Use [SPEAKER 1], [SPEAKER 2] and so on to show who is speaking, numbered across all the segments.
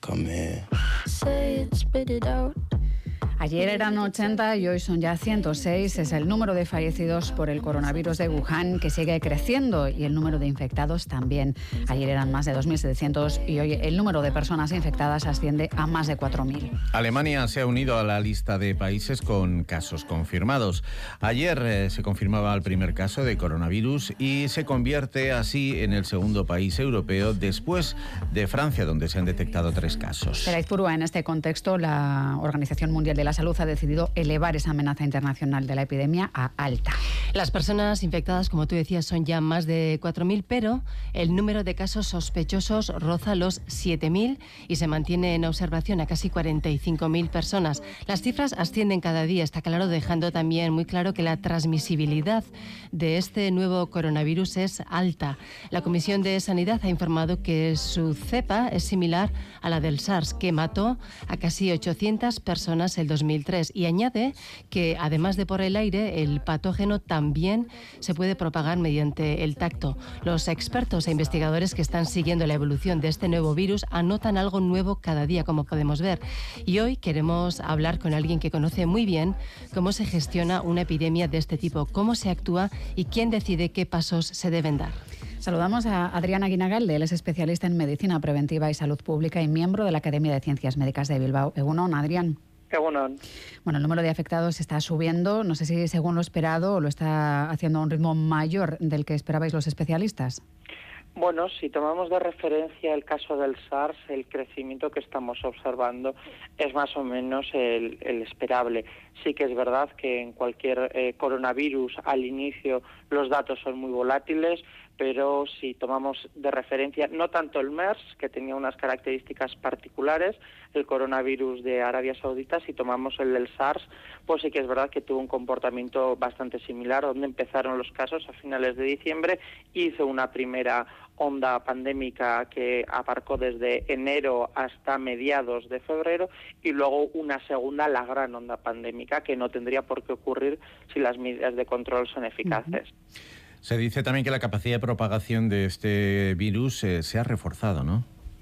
[SPEAKER 1] come here.
[SPEAKER 2] Say it, spit it out.
[SPEAKER 3] Ayer eran 80 y hoy son ya 106. Es el número de fallecidos por el coronavirus de Wuhan, que sigue creciendo, y el número de infectados también. Ayer eran más de 2.700 y hoy el número de personas infectadas asciende a más de 4.000.
[SPEAKER 4] Alemania se ha unido a la lista de países con casos confirmados. Ayer se confirmaba el primer caso de coronavirus y se convierte así en el segundo país europeo después de Francia, donde se han detectado 3 casos.
[SPEAKER 3] Pérez Purúa, en este contexto, la Organización Mundial de la Salud ha decidido elevar esa amenaza internacional de la epidemia a alta.
[SPEAKER 5] Las personas infectadas, como tú decías, son ya más de 4.000, pero el número de casos sospechosos roza los 7.000 y se mantiene en observación a casi 45.000 personas. Las cifras ascienden cada día, está claro, dejando también muy claro que la transmisibilidad de este nuevo coronavirus es alta. La Comisión de Sanidad ha informado que su cepa es similar a la del SARS, que mató a casi 800 personas el 2003, y añade que además de por el aire, el patógeno también se puede propagar mediante el tacto. Los expertos e investigadores que están siguiendo la evolución de este nuevo virus anotan algo nuevo cada día, como podemos ver. Y hoy queremos hablar con alguien que conoce muy bien cómo se gestiona una epidemia de este tipo, cómo se actúa y quién decide qué pasos se deben dar.
[SPEAKER 3] Saludamos a Adrián Aguinagalde. Él es especialista en medicina preventiva y salud pública y miembro de la Academia de Ciencias Médicas de Bilbao. Egunon, Adrián.
[SPEAKER 6] Egunon.
[SPEAKER 3] Bueno, el número de afectados está subiendo. No sé si según lo esperado o lo está haciendo a un ritmo mayor del que esperabais los especialistas.
[SPEAKER 6] Bueno, si tomamos de referencia el caso del SARS, el crecimiento que estamos observando es más o menos el esperable. Sí que es verdad que en cualquier coronavirus al inicio los datos son muy volátiles, pero si tomamos de referencia no tanto el MERS, que tenía unas características particulares, el coronavirus de Arabia Saudita, si tomamos el del SARS, pues sí que es verdad que tuvo un comportamiento bastante similar, donde empezaron los casos a finales de diciembre, hizo una primera onda pandémica que abarcó desde enero hasta mediados de febrero, y luego una segunda, la gran onda pandémica, que no tendría por qué ocurrir si las medidas de control son eficaces.
[SPEAKER 4] Se dice también que la capacidad de propagación de este virus se ha reforzado, ¿no?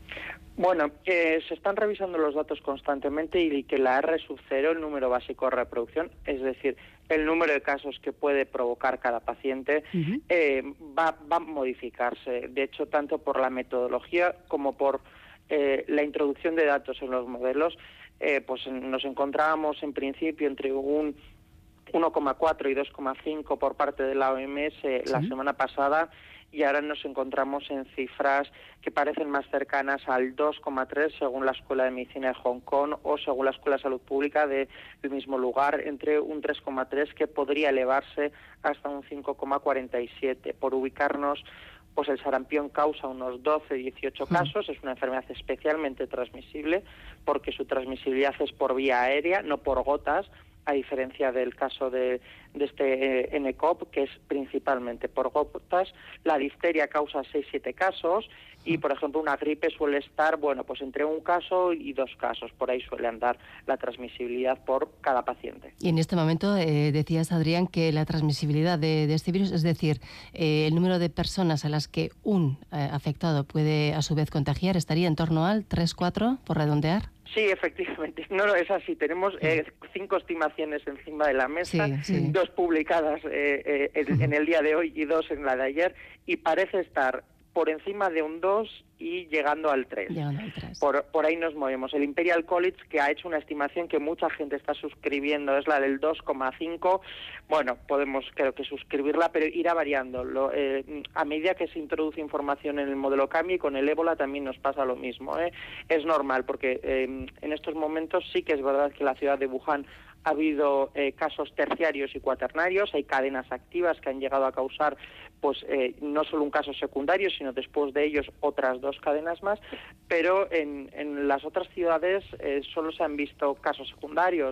[SPEAKER 6] Bueno, se están revisando los datos constantemente y que la R sub 0, el número básico de reproducción, es decir, el número de casos que puede provocar cada paciente, va a modificarse. De hecho, tanto por la metodología como por la introducción de datos en los modelos, pues nos encontrábamos en principio entre un 1,4 y 2,5 por parte de la OMS la semana pasada, y ahora nos encontramos en cifras que parecen más cercanas al 2,3 según la Escuela de Medicina de Hong Kong o según la Escuela de Salud Pública del mismo lugar, entre un 3,3 que podría elevarse hasta un 5,47. Por ubicarnos, pues el sarampión causa unos 12-18 casos, es una enfermedad especialmente transmisible porque su transmisibilidad es por vía aérea, no por gotas, a diferencia del caso de este NCOV, que es principalmente por gotas. La difteria causa 6-7 casos y, por ejemplo, una gripe suele estar, bueno, pues entre un caso y 2 casos. Por ahí suele andar la transmisibilidad por cada paciente.
[SPEAKER 5] Y en este momento decías, Adrián, que la transmisibilidad de este virus, es decir, el número de personas a las que un afectado puede a su vez contagiar, estaría en torno al 3-4, por redondear.
[SPEAKER 6] Sí, efectivamente. No, es así. Tenemos 5 estimaciones encima de la mesa, 2 publicadas en el día de hoy y 2 en la de ayer, y parece estar por encima de un 2 y llegando al 3. Por ahí nos movemos. El Imperial College, que ha hecho una estimación que mucha gente está suscribiendo, es la del 2,5. Bueno, podemos creo que suscribirla, pero irá variando. A medida que se introduce información en el modelo CAMI, con el ébola también nos pasa lo mismo. Es normal, porque en estos momentos sí que es verdad que la ciudad de Wuhan ha habido casos terciarios y cuaternarios, hay cadenas activas que han llegado a causar pues no solo un caso secundario, sino después de ellos otras 2 cadenas más, pero en las otras ciudades solo se han visto casos secundarios.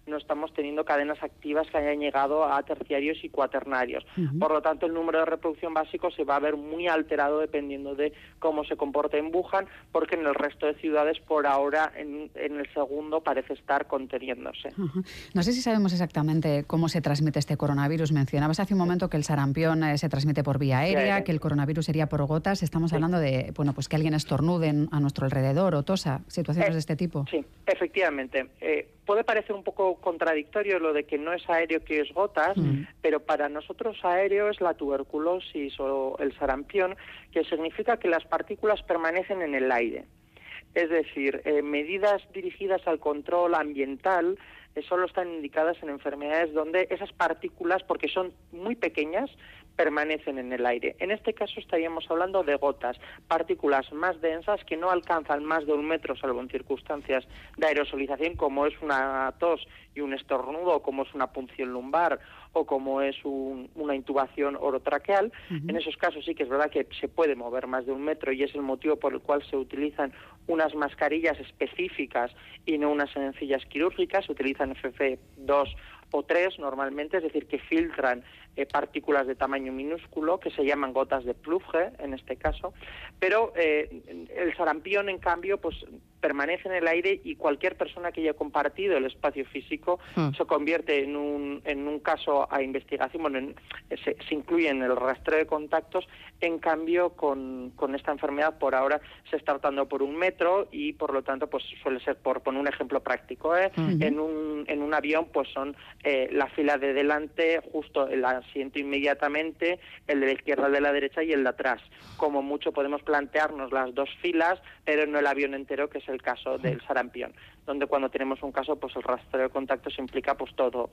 [SPEAKER 6] no estamos teniendo cadenas activas que hayan llegado a terciarios y cuaternarios. Por lo tanto, el número de reproducción básico se va a ver muy alterado dependiendo de cómo se comporte en Wuhan, porque en el resto de ciudades, por ahora, en el segundo parece estar conteniéndose.
[SPEAKER 3] No sé si sabemos exactamente cómo se transmite este coronavirus. Mencionabas hace un momento que el sarampión se transmite por vía aérea, que el coronavirus sería por gotas. Estamos hablando de, bueno, pues que alguien estornude a nuestro alrededor o tosa, situaciones de este tipo.
[SPEAKER 6] Sí, efectivamente. Puede parecer un poco contradictorio lo de que no es aéreo, que es gotas, pero para nosotros aéreo es la tuberculosis o el sarampión, que significa que las partículas permanecen en el aire. Es decir, medidas dirigidas al control ambiental solo están indicadas en enfermedades donde esas partículas, porque son muy pequeñas, permanecen en el aire. En este caso estaríamos hablando de gotas, partículas más densas que no alcanzan más de 1 metro, salvo en circunstancias de aerosolización, como es una tos y un estornudo, como es una punción lumbar o como es una intubación orotraqueal. En esos casos sí que es verdad que se puede mover más de 1 metro y es el motivo por el cual se utilizan unas mascarillas específicas y no unas sencillas quirúrgicas. Se utilizan FFP2 o 3 normalmente, es decir, que filtran partículas de tamaño minúsculo, que se llaman gotas de plufge en este caso, pero el sarampión, en cambio, pues permanece en el aire y cualquier persona que haya compartido el espacio físico se convierte en un caso a investigación. Bueno, se incluye en el rastreo de contactos. En cambio, con esta enfermedad por ahora se está tratando por 1 metro y por lo tanto pues suele ser, por poner un ejemplo práctico, en un avión pues son la fila de delante, justo el asiento inmediatamente, el de la izquierda, el de la derecha y el de atrás. Como mucho podemos plantearnos las 2 filas, pero no el avión entero, que es el caso del sarampión, donde cuando tenemos un caso, pues el rastreo de contactos implica pues todas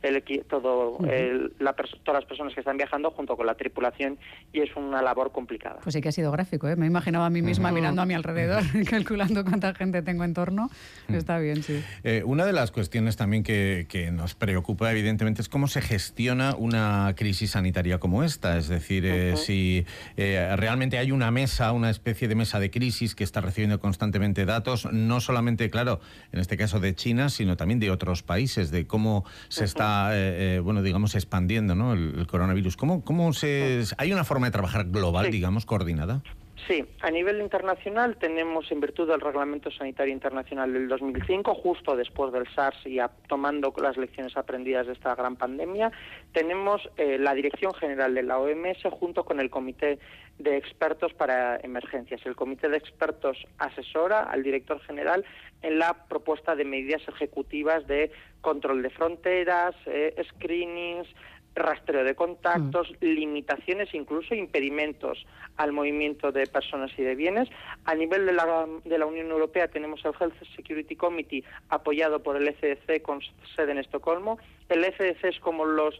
[SPEAKER 6] las personas que están viajando junto con la tripulación, y es una labor complicada.
[SPEAKER 3] Pues sí que ha sido gráfico, ¿eh? Me imaginaba a mí misma mirando a mi alrededor, calculando cuánta gente tengo en torno. Está bien, sí.
[SPEAKER 4] Una de las cuestiones también que nos preocupa, evidentemente, es cómo se gestiona una crisis sanitaria como esta. Es decir, si realmente hay una especie de mesa de crisis que está recibiendo constantemente datos, no solamente, claro, en este caso de China, sino también de otros países, de cómo se está, digamos, expandiendo, ¿no?, el coronavirus. ¿Hay una forma de trabajar global, digamos, coordinada?
[SPEAKER 6] Sí, a nivel internacional tenemos, en virtud del Reglamento Sanitario Internacional del 2005, justo después del SARS y tomando las lecciones aprendidas de esta gran pandemia, tenemos la Dirección General de la OMS junto con el Comité de Expertos para Emergencias. El Comité de Expertos asesora al Director General en la propuesta de medidas ejecutivas de control de fronteras, screenings, rastreo de contactos, limitaciones, incluso impedimentos al movimiento de personas y de bienes. A nivel de la Unión Europea tenemos el Health Security Committee, apoyado por el ECDC con sede en Estocolmo. El ECDC es como los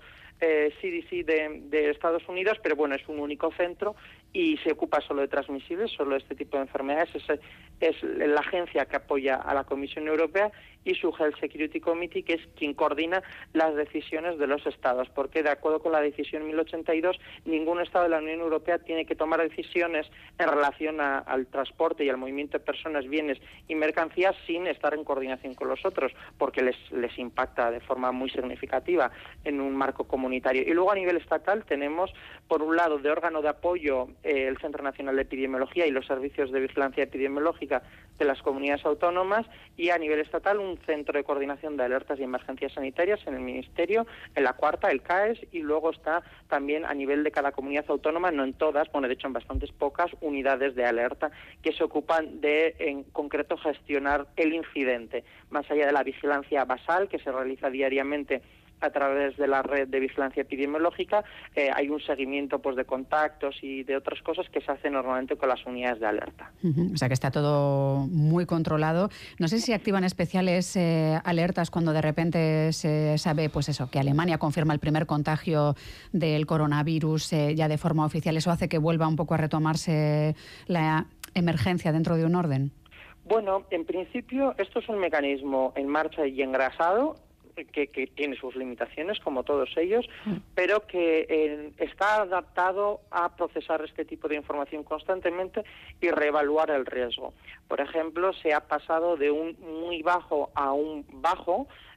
[SPEAKER 6] CDC de Estados Unidos, pero bueno, es un único centro y se ocupa solo de transmisibles, solo de este tipo de enfermedades. Es la agencia que apoya a la Comisión Europea y su Health Security Committee, que es quien coordina las decisiones de los Estados, porque de acuerdo con la decisión 1082, ningún Estado de la Unión Europea tiene que tomar decisiones en relación al transporte y al movimiento de personas, bienes y mercancías sin estar en coordinación con los otros, porque les impacta de forma muy significativa en un marco comunitario. Y luego a nivel estatal tenemos, por un lado, de órgano de apoyo el Centro Nacional de Epidemiología y los servicios de vigilancia epidemiológica de las comunidades autónomas, y a nivel estatal un centro de coordinación de alertas y emergencias sanitarias en el Ministerio, en la cuarta, el CAES, y luego está también a nivel de cada comunidad autónoma, no en todas, bueno, de hecho en bastantes pocas, unidades de alerta que se ocupan de, en concreto, gestionar el incidente, más allá de la vigilancia basal que se realiza diariamente a través de la red de vigilancia epidemiológica. Hay un seguimiento pues de contactos y de otras cosas que se hace normalmente con las unidades de alerta.
[SPEAKER 3] O sea que está todo muy controlado. No sé si activan especiales alertas cuando de repente se sabe, pues eso, que Alemania confirma el primer contagio del coronavirus ya de forma oficial. ¿Eso hace que vuelva un poco a retomarse la emergencia dentro de un orden?
[SPEAKER 6] Bueno, en principio esto es un mecanismo en marcha y engrasado, que tiene sus limitaciones, como todos ellos, pero que está adaptado a procesar este tipo de información constantemente y reevaluar el riesgo. Por ejemplo, se ha pasado de un muy bajo a un bajo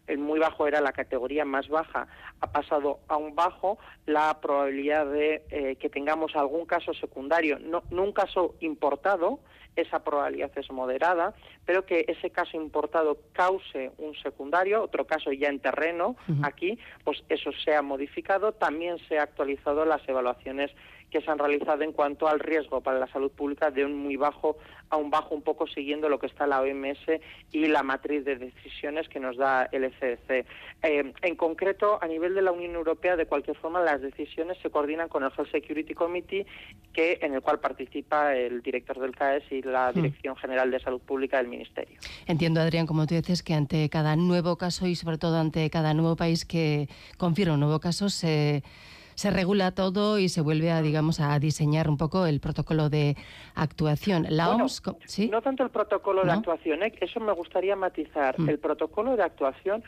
[SPEAKER 6] el muy bajo era la categoría más baja, ha pasado a un bajo, la probabilidad de que tengamos algún caso secundario, no un caso importado, esa probabilidad es moderada, pero que ese caso importado cause un secundario, otro caso ya en terreno, aquí, pues eso se ha modificado. También se ha actualizado las evaluaciones que se han realizado en cuanto al riesgo para la salud pública de un muy bajo a un bajo, un poco siguiendo lo que está la OMS y la matriz de decisiones que nos da el ECDC. En concreto, a nivel de la Unión Europea, de cualquier forma, las decisiones se coordinan con el Health Security Committee, en el cual participa el director del CAES y la Dirección General de Salud Pública del Ministerio.
[SPEAKER 5] Entiendo, Adrián, como tú dices, que ante cada nuevo caso y sobre todo ante cada nuevo país que confirma un nuevo caso, se regula todo y se vuelve a, digamos, a diseñar un poco el protocolo de actuación. La OMS, ¿sí?
[SPEAKER 6] No tanto el protocolo de actuación, eso me gustaría matizar. El protocolo de actuación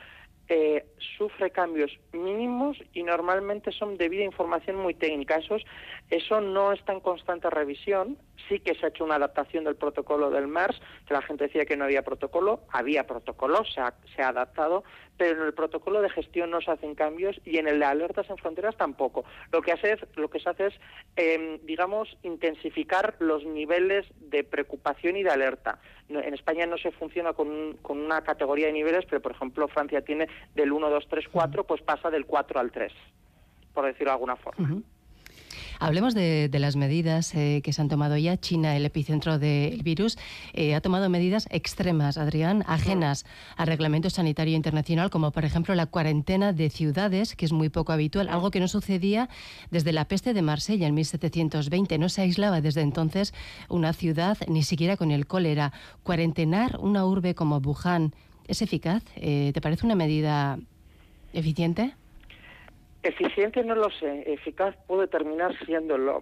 [SPEAKER 6] sufre cambios mínimos y normalmente son de debida información muy técnica. Eso no está en constante revisión. Sí que se ha hecho una adaptación del protocolo del MERS, que la gente decía que no había protocolo, se ha adaptado, pero en el protocolo de gestión no se hacen cambios y en el de alertas en fronteras tampoco. Lo que se hace es, digamos, intensificar los niveles de preocupación y de alerta. En España no se funciona con una categoría de niveles, pero por ejemplo Francia tiene del 1, 2, 3, 4, pues pasa del 4 al 3, por decirlo de alguna forma.
[SPEAKER 5] Hablemos de las medidas que se han tomado ya. China, el epicentro del virus, ha tomado medidas extremas, Adrián, ajenas al reglamento sanitario internacional, como por ejemplo la cuarentena de ciudades, que es muy poco habitual, algo que no sucedía desde la peste de Marsella en 1720. No se aislaba desde entonces una ciudad, ni siquiera con el cólera. Cuarentenar una urbe como Wuhan, ¿es eficaz? ¿Te parece una medida eficiente?
[SPEAKER 6] Eficiente no lo sé, eficaz puede terminar siéndolo.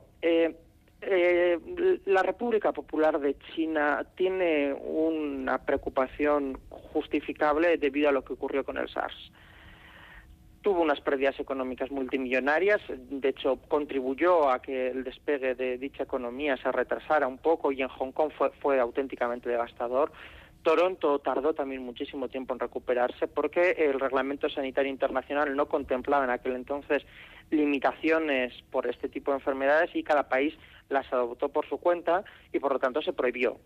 [SPEAKER 6] La República Popular de China tiene una preocupación justificable debido a lo que ocurrió con el SARS. Tuvo unas pérdidas económicas multimillonarias, de hecho contribuyó a que el despegue de dicha economía se retrasara un poco y en Hong Kong fue auténticamente devastador. Toronto tardó también muchísimo tiempo en recuperarse porque el Reglamento Sanitario Internacional no contemplaba en aquel entonces limitaciones por este tipo de enfermedades y cada país las adoptó por su cuenta y por lo tanto se prohibió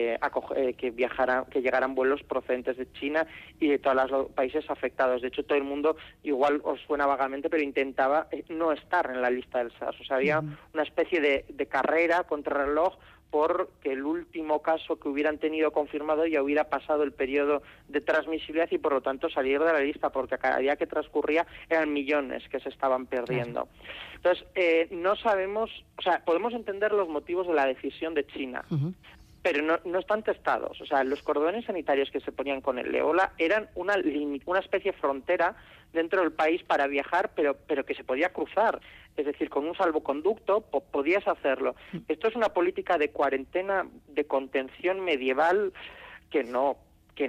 [SPEAKER 6] que llegaran vuelos procedentes de China y de todos los países afectados. De hecho, todo el mundo, igual os suena vagamente, pero intentaba no estar en la lista del SARS. O sea, había una especie de carrera contra reloj porque el último caso que hubieran tenido confirmado ya hubiera pasado el periodo de transmisibilidad y por lo tanto salir de la lista, porque cada día que transcurría eran millones que se estaban perdiendo. Entonces, no sabemos, o sea, podemos entender los motivos de la decisión de China, pero no están testados. O sea, los cordones sanitarios que se ponían con el ébola eran una especie de frontera dentro del país para viajar, pero que se podía cruzar. Es decir, con un salvoconducto podías hacerlo. Esto es una política de cuarentena, de contención medieval que no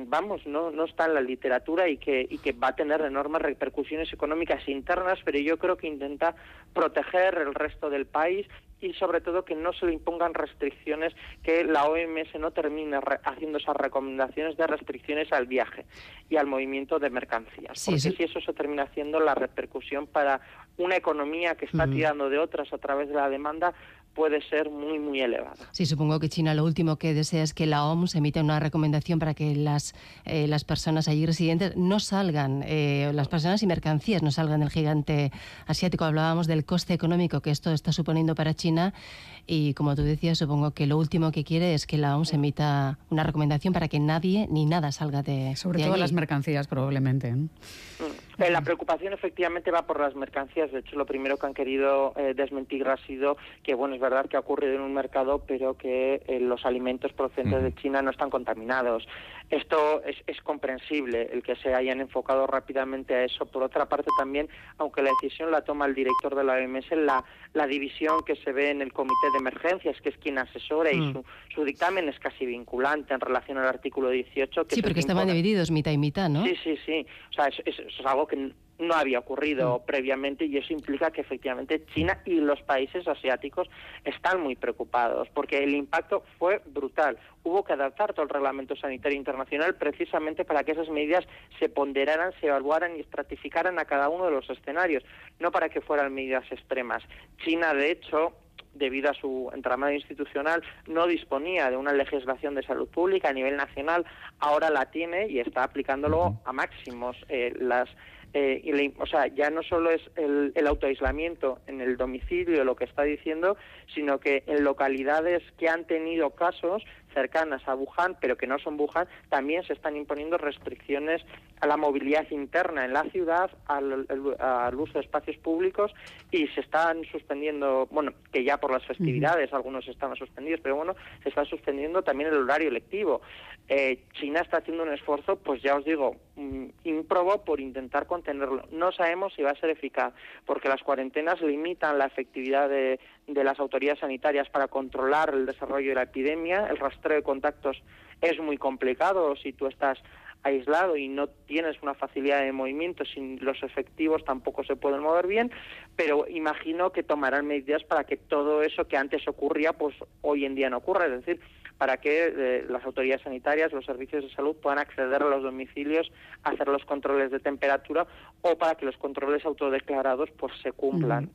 [SPEAKER 6] está en la literatura y que va a tener enormes repercusiones económicas internas, pero yo creo que intenta proteger el resto del país y sobre todo que no se le impongan restricciones, que la OMS no termine haciendo esas recomendaciones de restricciones al viaje y al movimiento de mercancías. Porque si eso se termina haciendo, la repercusión para una economía que está tirando de otras a través de la demanda puede ser muy, muy elevada.
[SPEAKER 5] Sí, supongo que China lo último que desea es que la OMS emita una recomendación para que las personas allí residentes no salgan, las personas y mercancías no salgan del gigante asiático. Hablábamos del coste económico que esto está suponiendo para China y, como tú decías, supongo que lo último que quiere es que la OMS emita una recomendación para que nadie ni nada salga de
[SPEAKER 3] Sobre
[SPEAKER 5] de
[SPEAKER 3] todo
[SPEAKER 5] allí.
[SPEAKER 3] las mercancías, probablemente, ¿no?
[SPEAKER 6] La preocupación efectivamente va por las mercancías. De hecho, lo primero que han querido desmentir ha sido que, bueno, es verdad que ha ocurrido en un mercado, pero que los alimentos procedentes de China no están contaminados. Esto es comprensible, el que se hayan enfocado rápidamente a eso. Por otra parte, también, aunque la decisión la toma el director de la OMS, la división que se ve en el Comité de Emergencias, que es quien asesora, y su dictamen es casi vinculante en relación al artículo 18. Que
[SPEAKER 5] Sí, porque estaban divididos mitad y mitad, ¿no?
[SPEAKER 6] Sí. O sea, eso es algo que no había ocurrido previamente, y eso implica que efectivamente China y los países asiáticos están muy preocupados porque el impacto fue brutal. Hubo que adaptar todo el reglamento sanitario internacional precisamente para que esas medidas se ponderaran, se evaluaran y estratificaran a cada uno de los escenarios, no para que fueran medidas extremas. China, de hecho, debido a su entramado institucional, no disponía de una legislación de salud pública a nivel nacional, ahora la tiene y está aplicándolo a máximos. O sea, ya no solo es el autoaislamiento en el domicilio lo que está diciendo, sino que en localidades que han tenido casos cercanas a Wuhan, pero que no son Wuhan, también se están imponiendo restricciones a la movilidad interna en la ciudad, al uso de espacios públicos, y se están suspendiendo, bueno, que ya por las festividades algunos estaban suspendidos, pero bueno, se está suspendiendo también el horario lectivo. China está haciendo un esfuerzo, pues ya os digo, ímprobo por intentar contenerlo. No sabemos si va a ser eficaz, porque las cuarentenas limitan la efectividad de las autoridades sanitarias para controlar el desarrollo de la epidemia. El rastreo de contactos es muy complicado si tú estás aislado y no tienes una facilidad de movimiento, sin los efectivos tampoco se pueden mover bien, pero imagino que tomarán medidas para que todo eso que antes ocurría, pues hoy en día no ocurra, es decir, para que las autoridades sanitarias, los servicios de salud puedan acceder a los domicilios, hacer los controles de temperatura, o para que los controles autodeclarados pues se cumplan.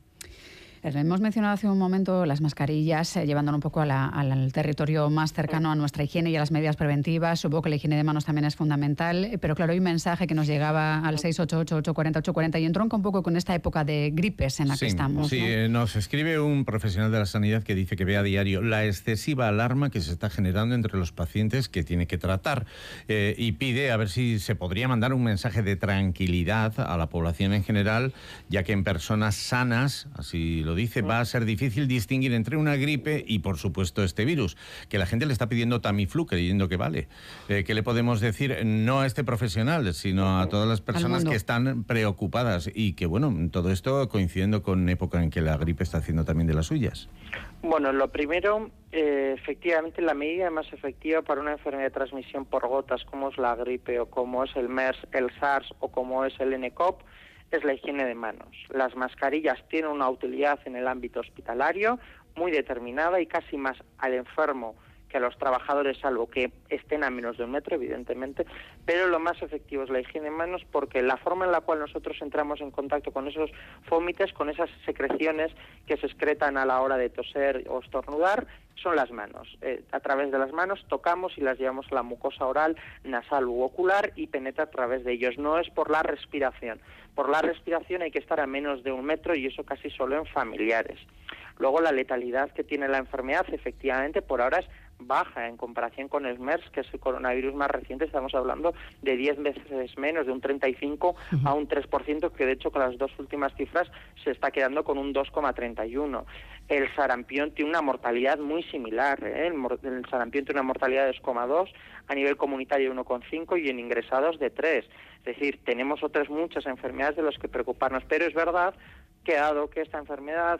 [SPEAKER 3] Hemos mencionado hace un momento las mascarillas, llevándolo un poco al territorio más cercano a nuestra higiene y a las medidas preventivas. Supongo que la higiene de manos también es fundamental, pero claro, hay un mensaje que nos llegaba al 688-840-840 y entronca un poco con esta época de gripes en la que estamos.
[SPEAKER 4] Sí, ¿no? Nos escribe un profesional de la sanidad que dice que ve a diario la excesiva alarma que se está generando entre los pacientes que tiene que tratar, y pide a ver si se podría mandar un mensaje de tranquilidad a la población en general, ya que en personas sanas, así lo dice, va a ser difícil distinguir entre una gripe y, por supuesto, este virus, que la gente le está pidiendo Tamiflu, creyendo que vale. ¿Qué le podemos decir? No a este profesional, sino a todas las personas que están preocupadas y que, bueno, todo esto coincidiendo con época en que la gripe está haciendo también de las suyas.
[SPEAKER 6] Bueno, lo primero, efectivamente, la medida más efectiva para una enfermedad de transmisión por gotas, como es la gripe o como es el MERS, el SARS o como es el nCoV, es la higiene de manos. Las mascarillas tienen una utilidad en el ámbito hospitalario muy determinada y casi más al enfermo que a los trabajadores, salvo que estén a menos de 1 metro, evidentemente, pero lo más efectivo es la higiene de manos, porque la forma en la cual nosotros entramos en contacto con esos fómites, con esas secreciones que se excretan a la hora de toser o estornudar, son las manos. A través de las manos tocamos y las llevamos a la mucosa oral, nasal u ocular y penetra a través de ellos. No es por la respiración. Por la respiración hay que estar a menos de 1 metro y eso casi solo en familiares. Luego, la letalidad que tiene la enfermedad, efectivamente, por ahora es baja en comparación con el MERS, que es el coronavirus más reciente. Estamos hablando de 10 veces menos, de un 35 a un 3%, que de hecho con las dos últimas cifras se está quedando con un 2,31. El sarampión tiene una mortalidad muy similar, el sarampión tiene una mortalidad de 2,2, a nivel comunitario 1,5 y en ingresados de 3. Es decir, tenemos otras muchas enfermedades de las que preocuparnos, pero es verdad que dado que esta enfermedad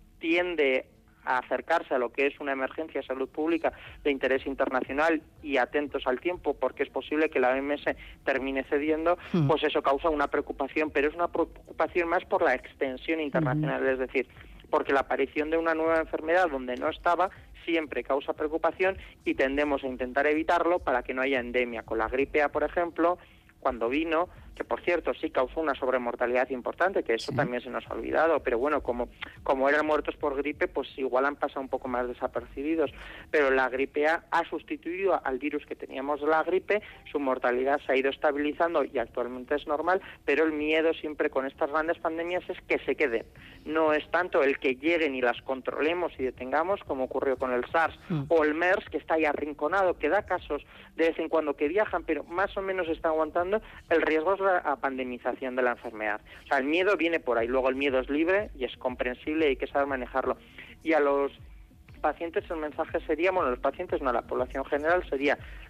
[SPEAKER 6] tiende a acercarse a lo que es una emergencia de salud pública de interés internacional y atentos al tiempo, porque es posible que la OMS termine cediendo, pues eso causa una preocupación, pero es una preocupación más por la extensión internacional, es decir, porque la aparición de una nueva enfermedad donde no estaba siempre causa preocupación y tendemos a intentar evitarlo para que no haya endemia. Con la gripe A, por ejemplo, cuando vino, que por cierto sí causó una sobremortalidad importante, que eso también se nos ha olvidado, pero bueno, como eran muertos por gripe, pues igual han pasado un poco más desapercibidos, pero la gripe A ha sustituido al virus que teníamos de la gripe, su mortalidad se ha ido estabilizando y actualmente es normal, pero el miedo siempre con estas grandes pandemias es que se queden. No es tanto el que lleguen y las controlemos y detengamos, como ocurrió con el SARS o el MERS, que está ahí arrinconado, que da casos de vez en cuando que viajan, pero más o menos está aguantando. El riesgo es la pandemización de la enfermedad. O sea, el miedo viene por ahí, luego el miedo es libre y es comprensible y hay que saber manejarlo. Y a los pacientes el mensaje sería, bueno, los pacientes no, la población general sería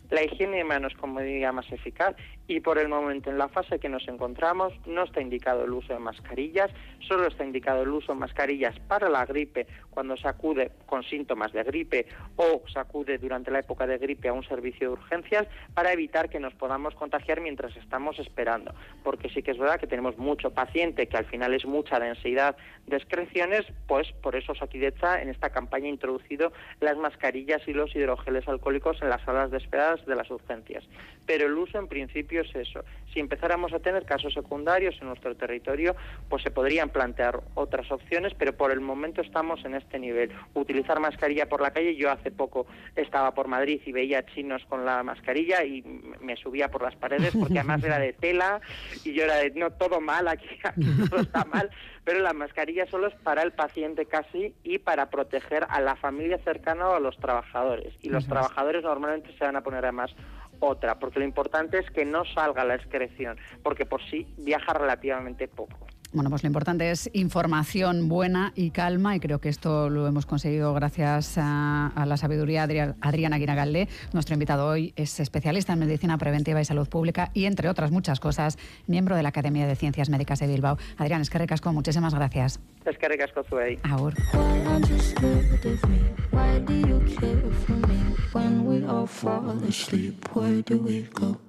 [SPEAKER 6] la higiene de manos como medida más eficaz, y por el momento, en la fase que nos encontramos, no está indicado el uso de mascarillas, solo está indicado el uso de mascarillas para la gripe, cuando se acude con síntomas de gripe o se acude durante la época de gripe a un servicio de urgencias, para evitar que nos podamos contagiar mientras estamos esperando, porque sí que es verdad que tenemos mucho paciente, que al final es mucha densidad de excreciones, pues por eso Osakidetza en esta campaña ha introducido las mascarillas y los hidrogeles alcohólicos en las salas de espera de las urgencias. Pero el uso en principio es eso. Si empezáramos a tener casos secundarios en nuestro territorio, pues se podrían plantear otras opciones, pero por el momento estamos en este nivel. Utilizar mascarilla por la calle, yo hace poco estaba por Madrid y veía chinos con la mascarilla y me subía por las paredes, porque además era de tela y yo era de, no, todo mal, aquí todo está mal, pero la mascarilla solo es para el paciente casi y para proteger a la familia cercana o a los trabajadores. Y los trabajadores normalmente se van a poner además otra, porque lo importante es que no salga la excreción, porque por sí viaja relativamente poco.
[SPEAKER 3] Bueno, pues lo importante es información buena y calma, y creo que esto lo hemos conseguido gracias a la sabiduría de Adrián Aguinagalde. Nuestro invitado hoy es especialista en medicina preventiva y salud pública y, entre otras muchas cosas, miembro de la Academia de Ciencias Médicas de Bilbao. Adrián, eskerrik asko, muchísimas gracias.
[SPEAKER 6] Eskerrik asko zuei.
[SPEAKER 3] Agur.
[SPEAKER 2] When we all fall asleep, where do we go?